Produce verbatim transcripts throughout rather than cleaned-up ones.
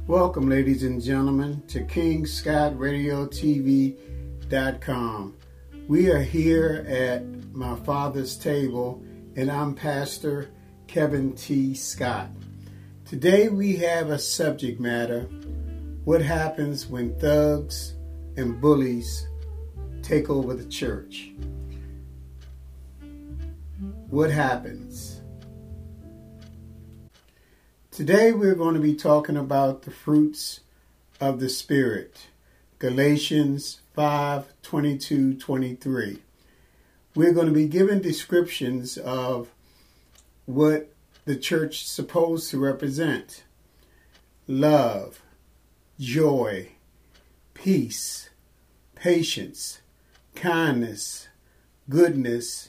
Welcome, ladies and gentlemen, to King Scott Radio T V dot com. We are here at my father's table, and I'm Pastor Kevin T. Scott. Today we have a subject matter: what happens when thugs and bullies take over the church? What happens? Today we're going to be talking about the fruits of the Spirit. Galatians five, twenty-two, twenty-three. We're going to be given descriptions of what the church is supposed to represent: love, joy, peace, patience, kindness, goodness,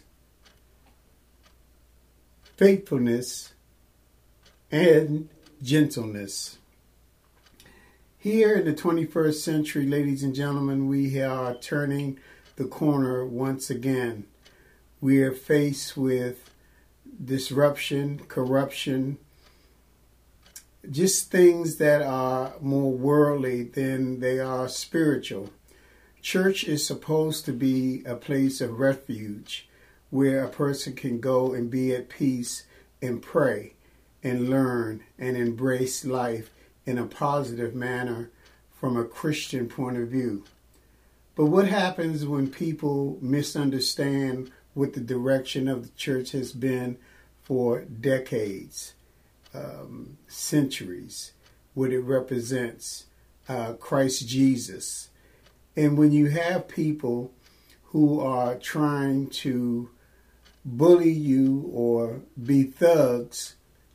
faithfulness, and gentleness. Here in the twenty-first century, ladies and gentlemen, we are turning the corner once again. We are faced with disruption, corruption, just things that are more worldly than they are spiritual. Church is supposed to be a place of refuge where a person can go and be at peace and pray and learn and embrace life in a positive manner from a Christian point of view. But what happens when people misunderstand what the direction of the church has been for decades, um, centuries, what it represents, uh, Christ Jesus? And when you have people who are trying to bully you or be thugs,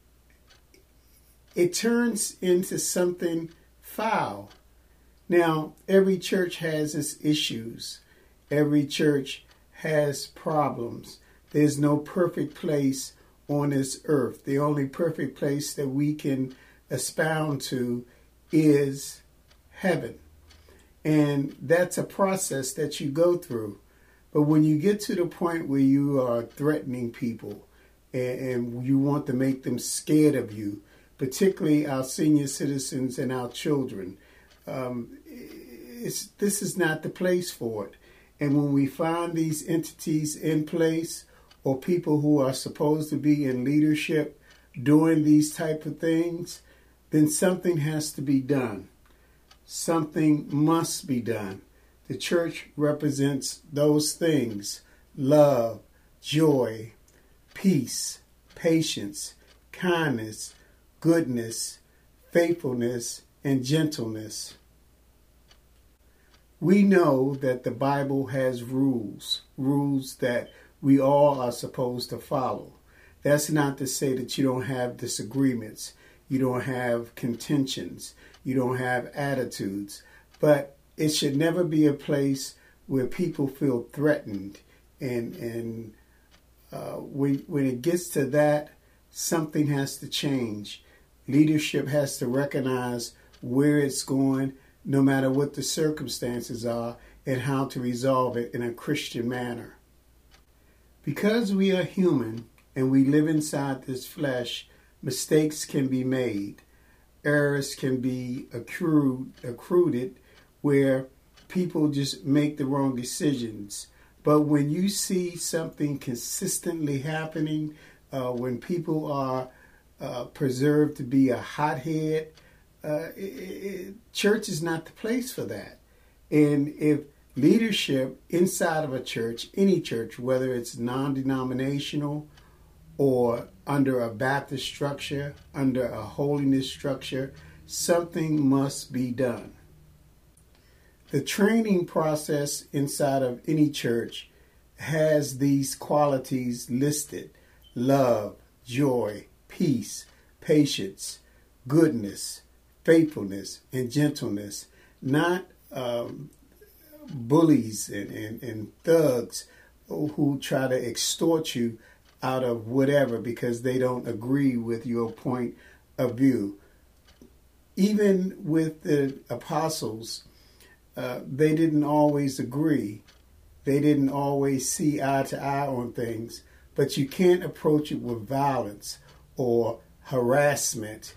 it turns into something foul. Now, every church has its issues. Every church has problems. There's no perfect place on this earth. The only perfect place that we can expound to is heaven. And that's a process that you go through. But when you get to the point where you are threatening people and, and you want to make them scared of you, particularly our senior citizens and our children, um, it's, this is not the place for it. And when we find these entities in place, or people who are supposed to be in leadership doing these type of things, then something has to be done. Something must be done. The church represents those things: love, joy, peace, patience, kindness, goodness, faithfulness, and gentleness. We know that the Bible has rules, rules that we all are supposed to follow. That's not to say that you don't have disagreements, you don't have contentions, you don't have attitudes, but it should never be a place where people feel threatened. And and uh, when when it gets to that, something has to change. Leadership has to recognize where it's going, no matter what the circumstances are, and how to resolve it in a Christian manner. Because we are human and we live inside this flesh, mistakes can be made. Errors can be accrued, accrued where people just make the wrong decisions. But when you see something consistently happening, uh, when people are uh, preserved to be a hothead, uh, it, it, church is not the place for that. And if leadership inside of a church, any church, whether it's non-denominational or under a Baptist structure, under a holiness structure, something must be done. The training process inside of any church has these qualities listed: love, joy, peace, patience, goodness, faithfulness, and gentleness. Not um, bullies and, and, and thugs who try to extort you out of whatever because they don't agree with your point of view. Even with the apostles, uh, they didn't always agree. They didn't always see eye to eye on things. But you can't approach it with violence or harassment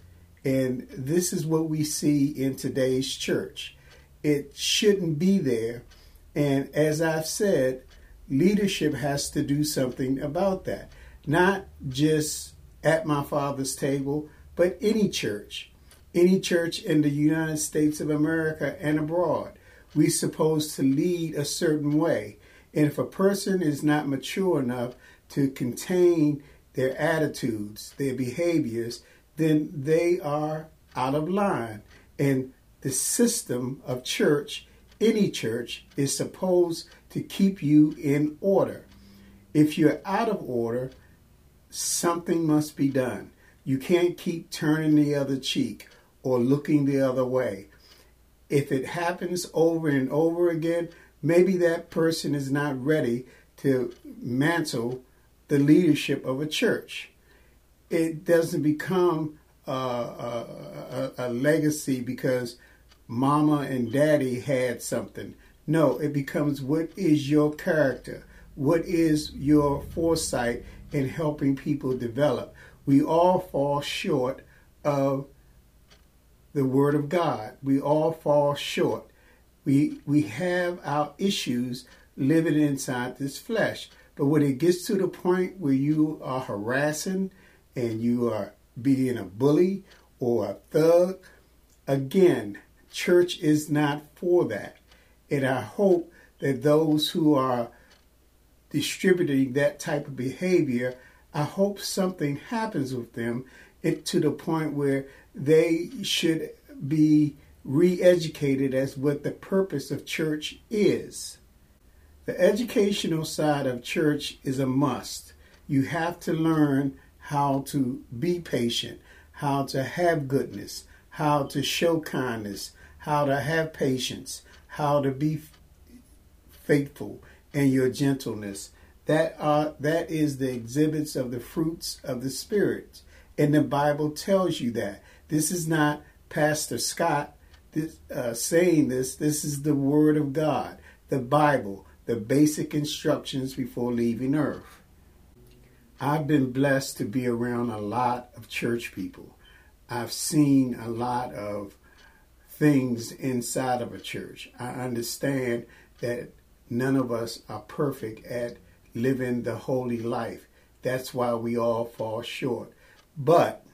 And this is what we see in today's church. It shouldn't be there. And as I've said, leadership has to do something about that. Not just at my father's table, but any church. Any church in the United States of America and abroad. We're supposed to lead a certain way. And if a person is not mature enough to contain their attitudes, their behaviors, then they are out of line. And the system of church, any church, is supposed to keep you in order. If you're out of order, something must be done. You can't keep turning the other cheek or looking the other way. If it happens over and over again, maybe that person is not ready to mantle the leadership of a church. It doesn't become uh, a, a, a legacy because mama and daddy had something. No, it becomes, what is your character? What is your foresight in helping people develop? We all fall short of the Word of God. We all fall short. We we have our issues living inside this flesh. But when it gets to the point where you are harassing and you are being a bully or a thug, again, church is not for that. And I hope that those who are distributing that type of behavior, I hope something happens with them it, to the point where they should be re-educated as what the purpose of church is. The educational side of church is a must. You have to learn how to be patient, how to have goodness, how to show kindness, how to have patience, how to be faithful, and your gentleness. That are that is the exhibits of the fruits of the Spirit. And the Bible tells you that. This is not Pastor Scott this, uh, saying this. This is the Word of God, the Bible, the basic instructions before leaving earth. I've been blessed to be around a lot of church people. I've seen a lot of things inside of a church. I understand that none of us are perfect at living the holy life. That's why we all fall short. But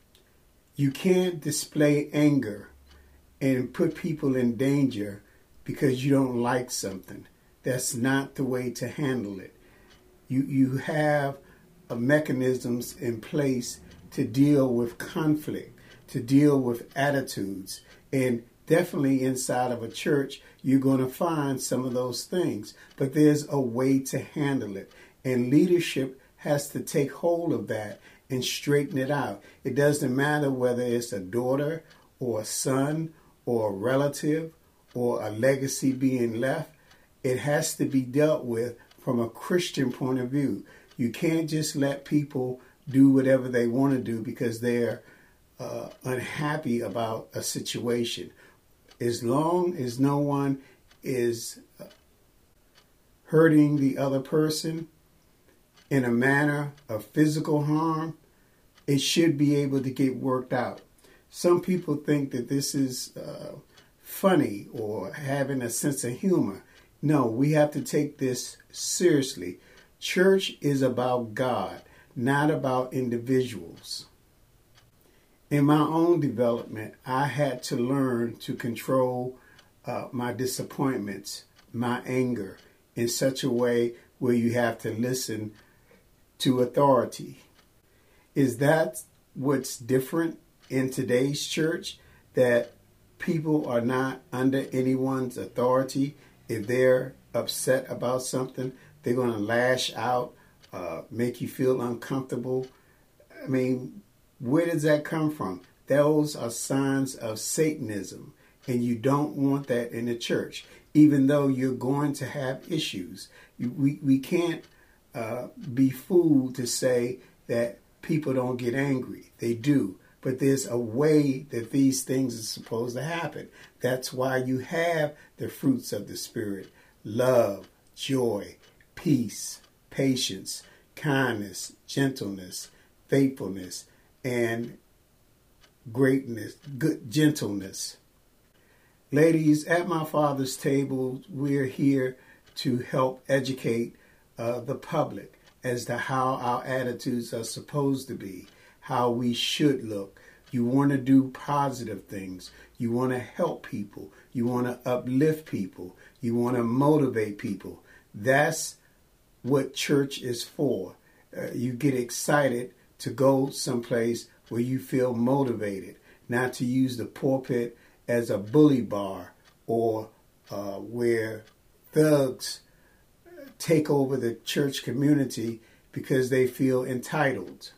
you can't display anger and put people in danger because you don't like something. That's not the way to handle it. You you have uh, mechanisms in place to deal with conflict, to deal with attitudes. And definitely inside of a church, you're going to find some of those things. But there's a way to handle it. And leadership has to take hold of that and straighten it out. It doesn't matter whether it's a daughter or a son or a relative or a legacy being left. It has to be dealt with from a Christian point of view. You can't just let people do whatever they want to do because they're uh, unhappy about a situation. As long as no one is hurting the other person in a manner of physical harm, it should be able to get worked out. Some people think that this is uh, funny or having a sense of humor. No, we have to take this seriously. Church is about God, not about individuals. In my own development, I had to learn to control uh, my disappointments, my anger, in such a way where you have to listen to authority. Is that what's different in today's church? That people are not under anyone's authority? If they're upset about something, they're going to lash out, uh, make you feel uncomfortable. I mean, where does that come from? Those are signs of Satanism, and you don't want that in the church, even though you're going to have issues. You, we, we can't uh, be fooled to say that people don't get angry. They do. But there's a way that these things are supposed to happen. That's why you have the fruits of the Spirit: love, joy, peace, patience, kindness, gentleness, faithfulness, and greatness, good gentleness. Ladies, at my Father's table, we're here to help educate uh, the public as to how our attitudes are supposed to be, how we should look. You want to do positive things. You want to help people. You want to uplift people. You want to motivate people. That's what church is for. Uh, you get excited to go someplace where you feel motivated, not to use the pulpit as a bully bar or uh, where thugs take over the church community because they feel entitled.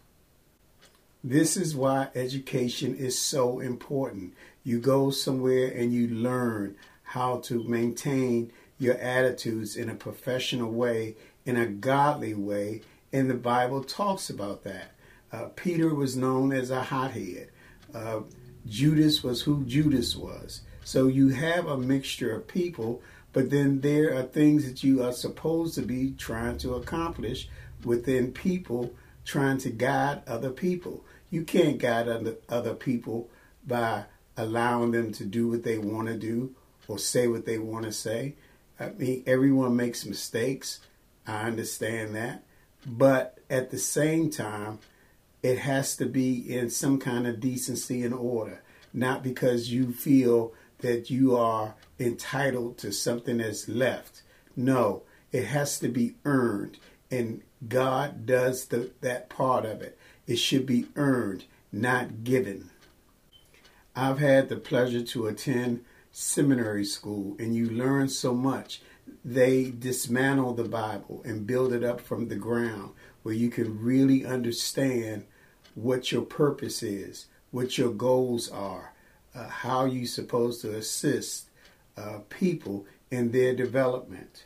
This is why education is so important. You go somewhere and you learn how to maintain your attitudes in a professional way, in a godly way, and the Bible talks about that. Uh, Peter was known as a hothead. Uh, Judas was who Judas was. So you have a mixture of people, but then there are things that you are supposed to be trying to accomplish within people, trying to guide other people. You can't guide other, other people by allowing them to do what they want to do or say what they want to say. I mean, everyone makes mistakes. I understand that. But at the same time, it has to be in some kind of decency and order, not because you feel that you are entitled to something that's left. No, it has to be earned, and God does the, that part of it. It should be earned, not given. I've had the pleasure to attend seminary school, and you learn so much. They dismantle the Bible and build it up from the ground where you can really understand what your purpose is, what your goals are, uh, how you're supposed to assist uh, people in their development.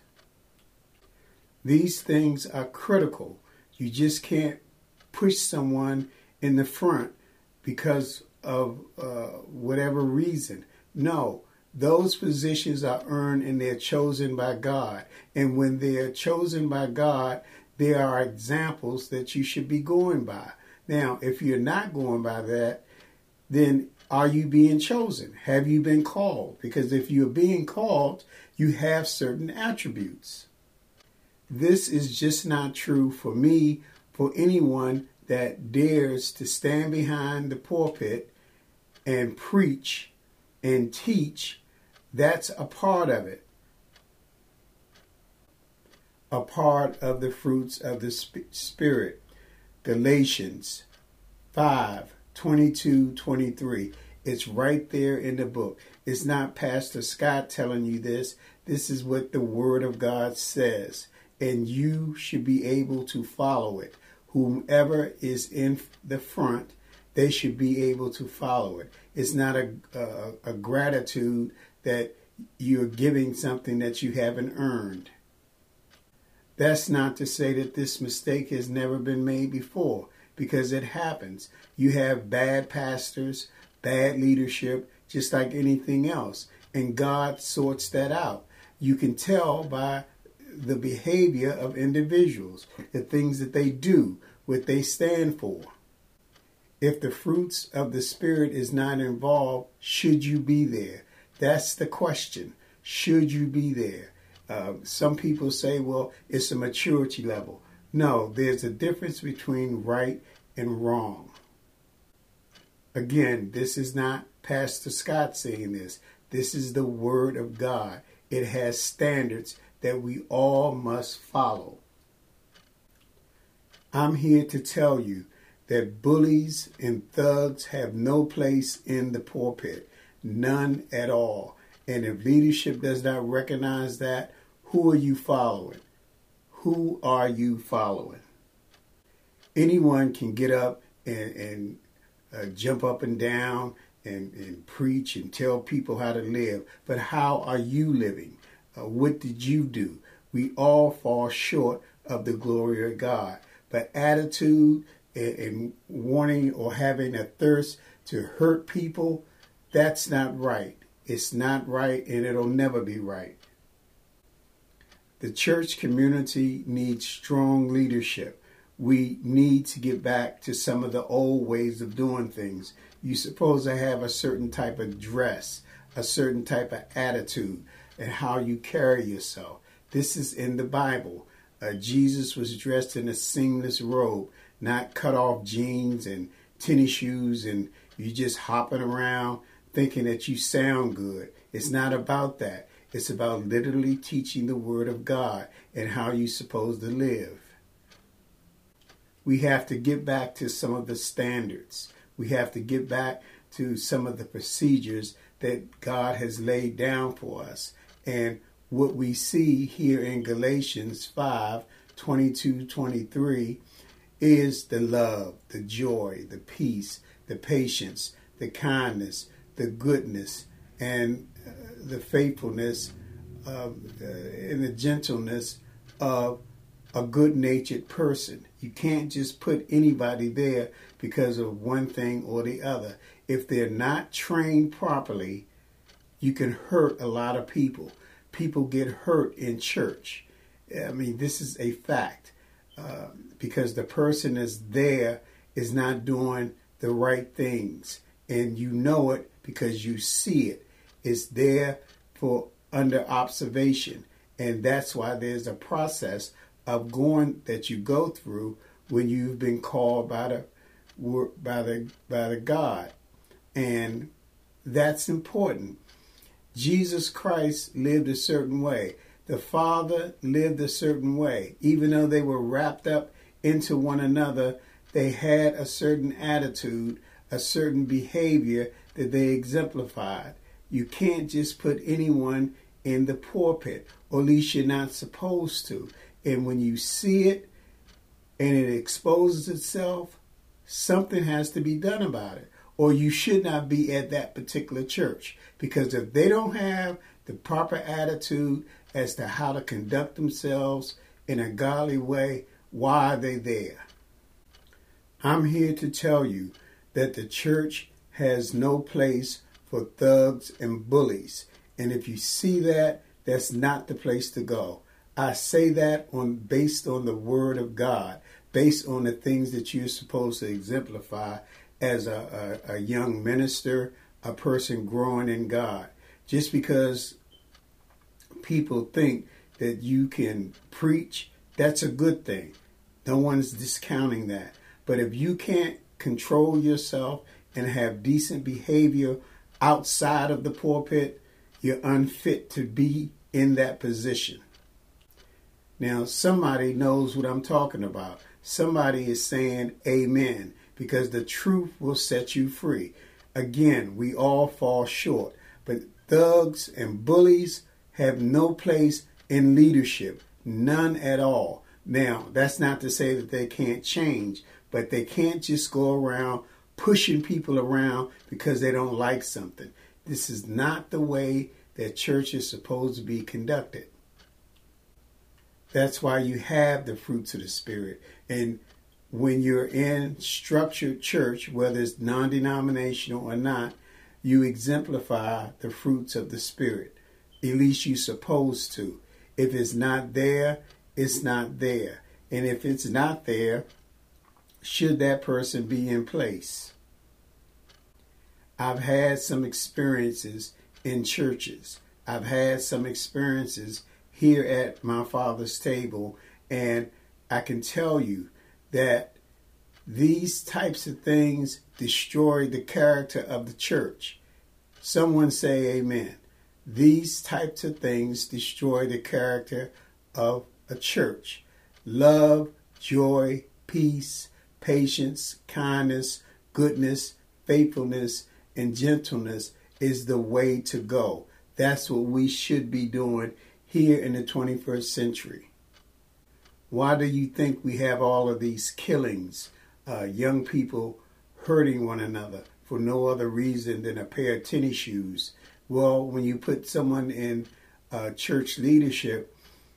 These things are critical. You just can't push someone in the front because of uh, whatever reason. No, those positions are earned and they're chosen by God. And when they're chosen by God, there are examples that you should be going by. Now, if you're not going by that, then are you being chosen? Have you been called? Because if you're being called, you have certain attributes. This is just not true for me, for anyone that dares to stand behind the pulpit and preach and teach. That's a part of it. A part of the fruits of the Spirit. Galatians five, twenty-two, twenty-three. It's right there in the book. It's not Pastor Scott telling you this. This is what the Word of God says. And you should be able to follow it. Whomever is in the front, they should be able to follow it. It's not a, a, a gratitude that you're giving something that you haven't earned. That's not to say that this mistake has never been made before, because it happens. You have bad pastors, bad leadership, just like anything else, and God sorts that out. You can tell by the behavior of individuals, the things that they do, what they stand for. If the fruits of the Spirit is not involved, should you be there? That's the question. Should you be there? Uh, some people say, well, it's a maturity level. No, there's a difference between right and wrong. Again, this is not Pastor Scott saying this. This is the Word of God. It has standards that we all must follow. I'm here to tell you that bullies and thugs have no place in the pulpit. None at all. And if leadership does not recognize that, who are you following? Who are you following? Anyone can get up and, and uh, jump up and down and, and preach and tell people how to live. But how are you living? Uh, what did you do? We all fall short of the glory of God. But attitude and, and wanting or having a thirst to hurt people, that's not right. It's not right, and it'll never be right. The church community needs strong leadership. We need to get back to some of the old ways of doing things. You're supposed to have a certain type of dress, a certain type of attitude, and how you carry yourself. This is in the Bible. Uh, Jesus was dressed in a seamless robe, not cut off jeans and tennis shoes, and you just hopping around thinking that you sound good. It's not about that. It's about literally teaching the Word of God and how you're supposed to live. We have to get back to some of the standards. We have to get back to some of the procedures that God has laid down for us. And what we see here in Galatians five, twenty-two, twenty-three is the love, the joy, the peace, the patience, the kindness, the goodness, and uh, the faithfulness of, uh, and the gentleness of a good-natured person. You can't just put anybody there because of one thing or the other. If they're not trained properly, you can hurt a lot of people. People get hurt in church. I mean, this is a fact. Uh, because the person that's there is not doing the right things. And you know it because you see it. It's there for under observation. And that's why there's a process of going that you go through when you've been called by the by the by the God. And that's important. Jesus Christ lived a certain way. The Father lived a certain way. Even though they were wrapped up into one another, they had a certain attitude, a certain behavior that they exemplified. You can't just put anyone in the pulpit, or at least you're not supposed to. And when you see it and it exposes itself, something has to be done about it. Or you should not be at that particular church. Because if they don't have the proper attitude as to how to conduct themselves in a godly way, why are they there? I'm here to tell you that the church has no place for thugs and bullies. And if you see that, that's not the place to go. I say that on based on the Word of God, based on the things that you're supposed to exemplify as a, a, a young minister, a person growing in God. Just because people think that you can preach, that's a good thing. No one's discounting that. But if you can't control yourself and have decent behavior outside of the pulpit, you're unfit to be in that position. Now, somebody knows what I'm talking about. Somebody is saying amen, because the truth will set you free. Again, we all fall short, but thugs and bullies have no place in leadership, none at all. Now, that's not to say that they can't change, but they can't just go around pushing people around because they don't like something. This is not the way that church is supposed to be conducted. That's why you have the fruits of the Spirit. And when you're in structured church, whether it's non-denominational or not, you exemplify the fruits of the Spirit. At least you're supposed to. If it's not there, it's not there. And if it's not there, should that person be in place? I've had some experiences in churches. I've had some experiences here at my father's table, and I can tell you that these types of things destroy the character of the church. Someone say amen. These types of things destroy the character of a church. Love, joy, peace, patience, kindness, goodness, faithfulness, and gentleness is the way to go. That's what we should be doing here in the twenty-first century. Why do you think we have all of these killings, uh, young people hurting one another for no other reason than a pair of tennis shoes? Well, when you put someone in uh, church leadership,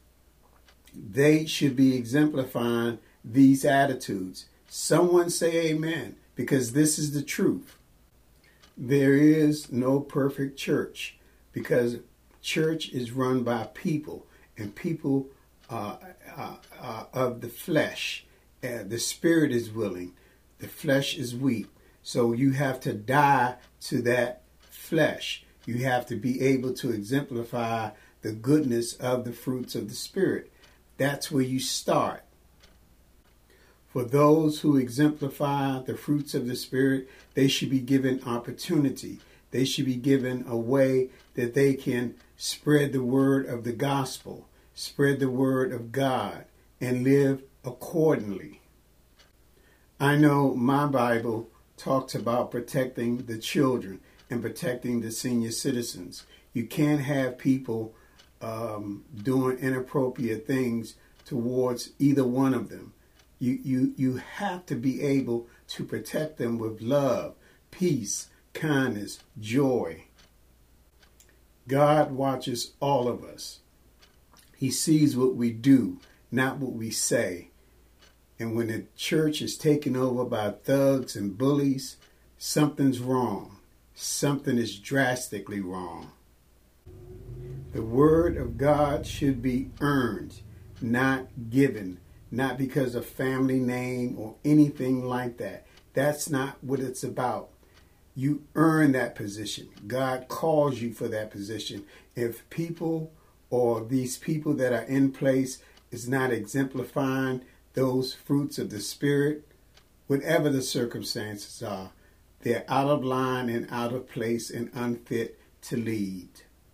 they should be exemplifying these attitudes. Someone say amen, because this is the truth. There is no perfect church, because church is run by people, and people uh, uh, uh, of the flesh. Uh, the spirit is willing, the flesh is weak. So you have to die to that flesh. You have to be able to exemplify the goodness of the fruits of the Spirit. That's where you start. For those who exemplify the fruits of the Spirit, they should be given opportunity. They should be given a way that they can spread the word of the gospel, spread the word of God, and live accordingly. I know my Bible talks about protecting the children and protecting the senior citizens. You can't have people um, doing inappropriate things towards either one of them. You, you, you have to be able to protect them with love, peace, kindness, joy. God watches all of us. He sees what we do, not what we say. And when the church is taken over by thugs and bullies, something's wrong. Something is drastically wrong. The word of God should be earned, not given, not because of family name or anything like that. That's not what it's about. You earn that position. God calls you for that position. If people or these people that are in place is not exemplifying those fruits of the Spirit, whatever the circumstances are, they're out of line and out of place and unfit to lead.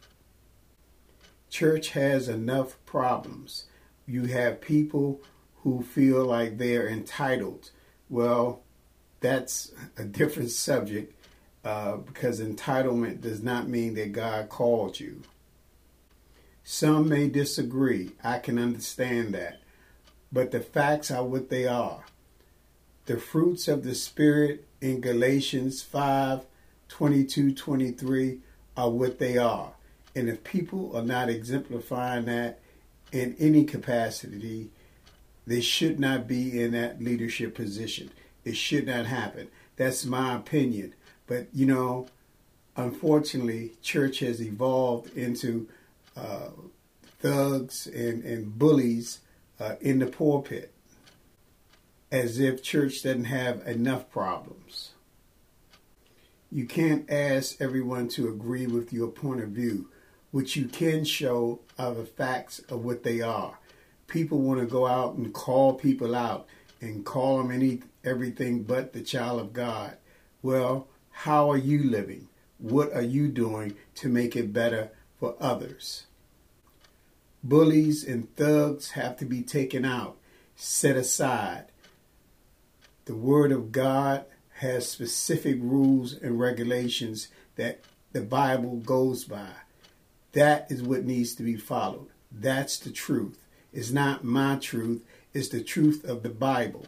Church has enough problems. You have people who feel like they're entitled. Well, that's a different subject uh, because entitlement does not mean that God called you. Some may disagree. I can understand that. But the facts are what they are. The fruits of the Spirit in Galatians five, twenty-two, twenty-three are what they are. And if people are not exemplifying that in any capacity, they should not be in that leadership position. It should not happen. That's my opinion. But, you know, unfortunately, church has evolved into uh, thugs and, and bullies uh, in the pulpit, as if church doesn't have enough problems. You can't ask everyone to agree with your point of view. What you can show are the facts of what they are. People want to go out and call people out and call them any everything but the child of God. Well, how are you living? What are you doing to make it better for others? Bullies and thugs have to be taken out, set aside. The Word of God has specific rules and regulations that the Bible goes by. That is what needs to be followed. That's the truth. It's not my truth. It's the truth of the Bible.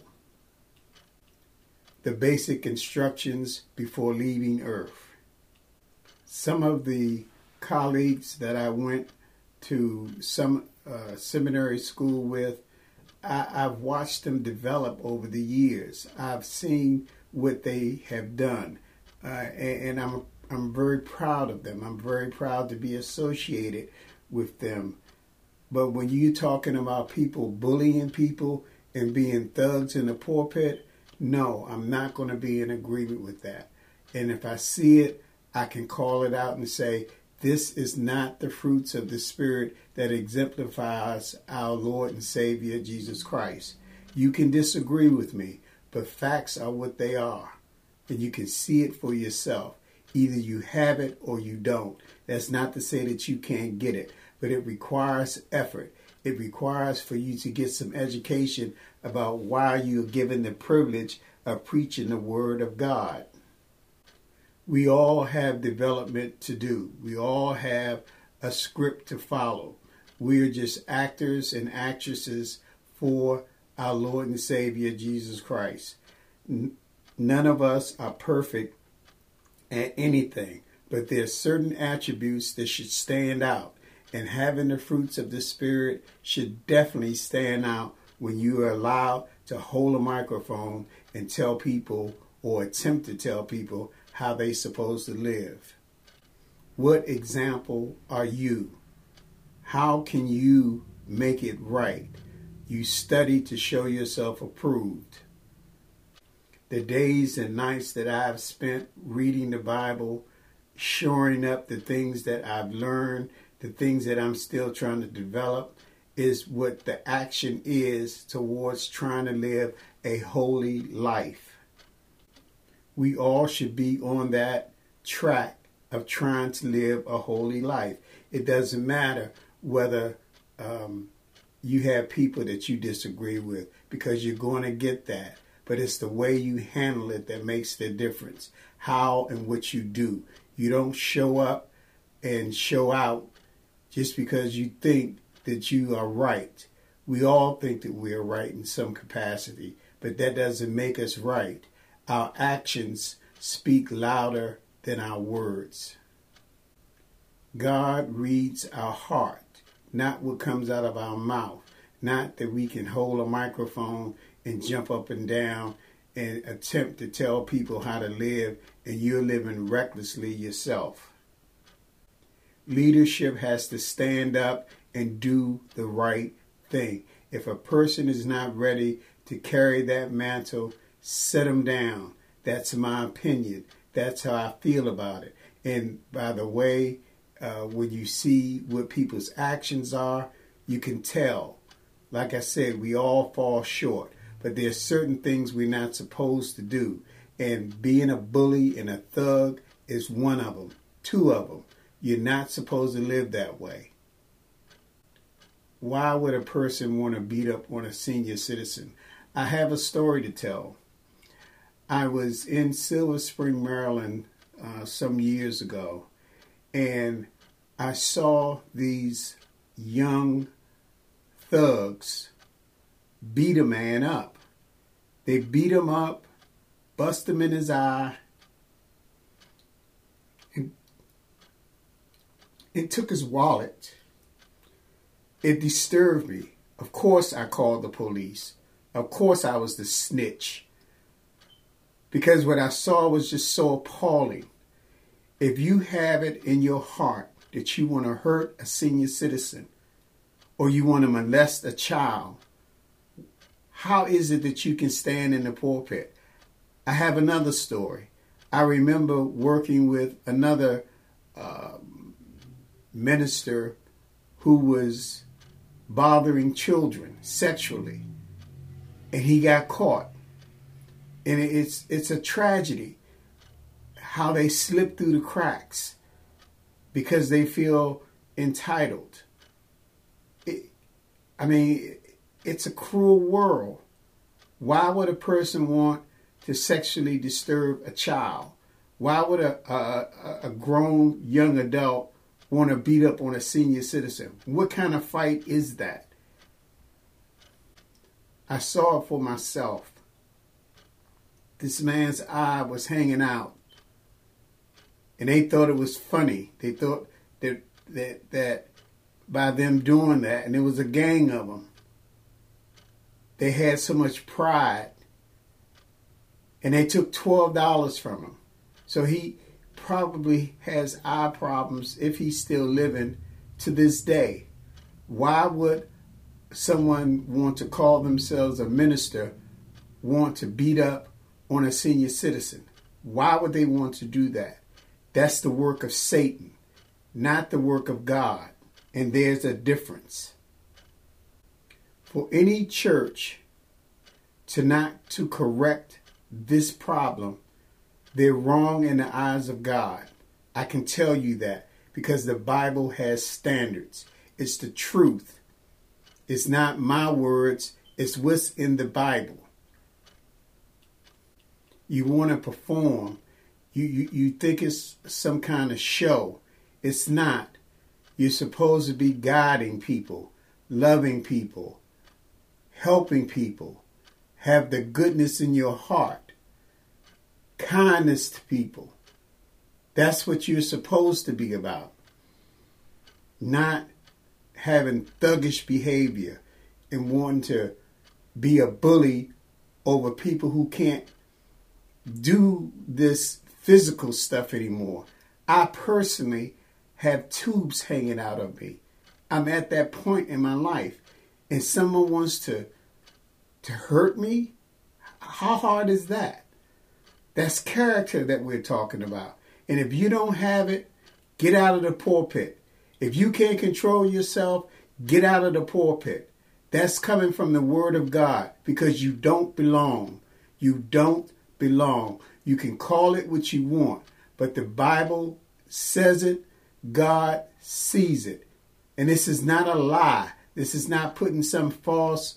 The basic instructions before leaving earth. Some of the colleagues that I went to some uh, seminary school with, I, I've watched them develop over the years. I've seen what they have done, uh, and, and I'm I'm very proud of them. I'm very proud to be associated with them. But when you're talking about people bullying people and being thugs in the pulpit, no, I'm not going to be in agreement with that. And if I see it, I can call it out and say, this is not the fruits of the Spirit that exemplifies our Lord and Savior, Jesus Christ. You can disagree with me, but facts are what they are. And you can see it for yourself. Either you have it or you don't. That's not to say that you can't get it, but it requires effort. It requires for you to get some education about why you're given the privilege of preaching the Word of God. We all have development to do. We all have a script to follow. We're just actors and actresses for our Lord and Savior, Jesus Christ. None of us are perfect at anything, but there's certain attributes that should stand out, and having the fruits of the Spirit should definitely stand out when you are allowed to hold a microphone and tell people or attempt to tell people how they're supposed to live. What example are you? How can you make it right? You study to show yourself approved. the days and nights that I've spent reading the Bible, shoring up the things that I've learned, the things that I'm still trying to develop, is what the action is towards trying to live a holy life. We all should be on that track of trying to live a holy life. It doesn't matter whether um, you have people that you disagree with, because you're going to get that. But it's the way you handle it that makes the difference. How and what you do. You don't show up and show out just because you think that you are right. We all think that we are right in some capacity, but that doesn't make us right. Our actions speak louder than our words. God reads our heart, not what comes out of our mouth. Not that we can hold a microphone and jump up and down and attempt to tell people how to live, and you're living recklessly yourself. Leadership has to stand up and do the right thing. If a person is not ready to carry that mantle, set them down. That's my opinion. That's how I feel about it. And by the way, uh, when you see what people's actions are, you can tell. Like I said, we all fall short. But there's certain things we're not supposed to do. And being a bully and a thug is one of them. Two of them. You're not supposed to live that way. Why would a person want to beat up on a senior citizen? I have a story to tell. I was in Silver Spring, Maryland, uh, some years ago, and I saw these young thugs beat a man up. They beat him up, bust him in his eye, and, and took his wallet. It disturbed me. Of course I called the police. Of course I was the snitch. Because what I saw was just so appalling. If you have it in your heart that you want to hurt a senior citizen or you want to molest a child, how is it that you can stand in the pulpit? I have another story. I remember working with another uh, minister who was bothering children sexually, and he got caught. And it's it's a tragedy how they slip through the cracks because they feel entitled. It, I mean, it's a cruel world. Why would a person want to sexually disturb a child? Why would a, a, a grown young adult want to beat up on a senior citizen? What kind of fight is that? I saw it for myself. This man's eye was hanging out. And they thought it was funny. They thought that that that by them doing that, and there was a gang of them, they had so much pride. And they took twelve dollars from him. So he probably has eye problems if he's still living to this day. Why would someone want to call themselves a minister want to beat up on a senior citizen? Why would they want to do that? That's the work of Satan, not the work of God. And there's a difference. For any church to not to correct this problem, they're wrong in the eyes of God. I can tell you that because the Bible has standards. It's the truth. It's not my words. It's what's in the Bible. You want to perform. You, you, you think it's some kind of show. It's not. You're supposed to be guiding people, loving people, helping people, have the goodness in your heart, kindness to people. That's what you're supposed to be about. Not having thuggish behavior and wanting to be a bully over people who can't do this physical stuff anymore. I personally have tubes hanging out of me. I'm at that point in my life, and someone wants to to hurt me. How hard is that? That's character that we're talking about. And if you don't have it, get out of the pulpit. If you can't control yourself, get out of the pulpit. That's coming from the Word of God, because you don't belong. You don't belong. You can call it what you want, but the Bible says it. God sees it. And this is not a lie. This is not putting some false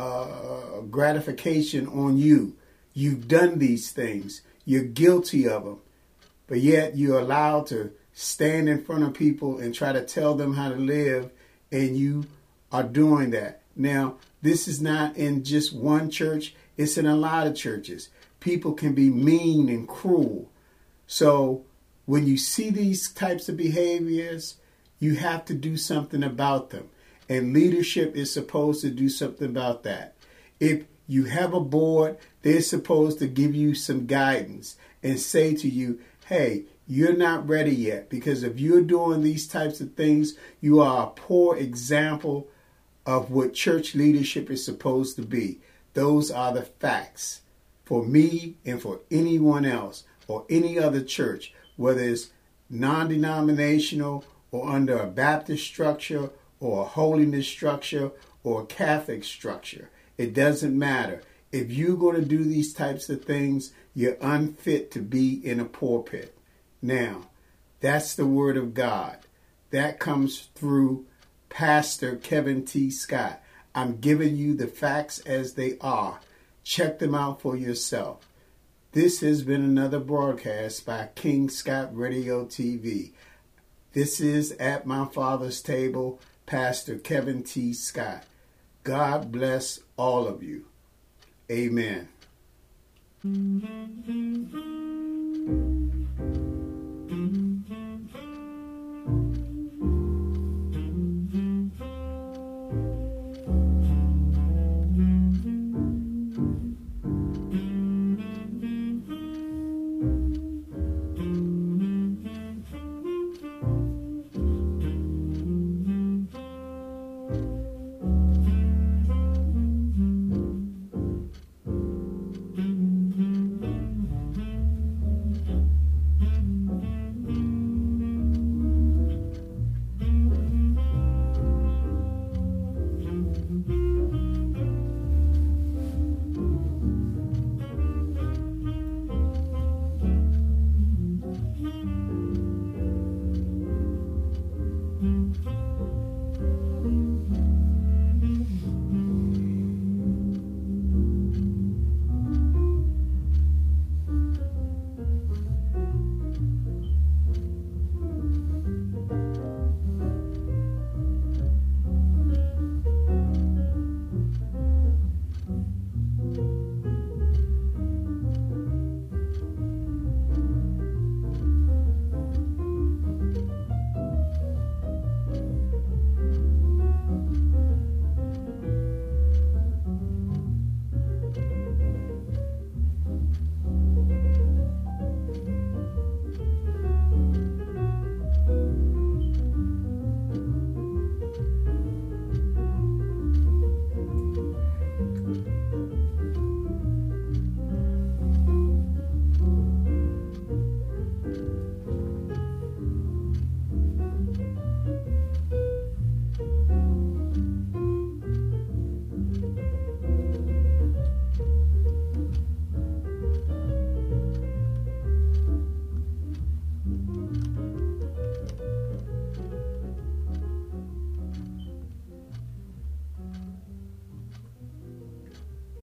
uh, gratification on you. You've done these things. You're guilty of them. But yet you're allowed to stand in front of people and try to tell them how to live, and you are doing that. Now, this is not in just one church. It's in a lot of churches. People can be mean and cruel. So when you see these types of behaviors, you have to do something about them. And leadership is supposed to do something about that. If you have a board, they're supposed to give you some guidance and say to you, hey, you're not ready yet, because if you're doing these types of things, you are a poor example of what church leadership is supposed to be. Those are the facts for me and for anyone else or any other church, whether it's non-denominational or under a Baptist structure or a holiness structure or a Catholic structure. It doesn't matter. If you're going to do these types of things, you're unfit to be in a pulpit. Now, that's the Word of God. That comes through Pastor Kevin T. Scott. I'm giving you the facts as they are. Check them out for yourself. This has been another broadcast by King Scott Radio T V. This is At My Father's Table, Pastor Kevin T. Scott. God bless all of you. Amen.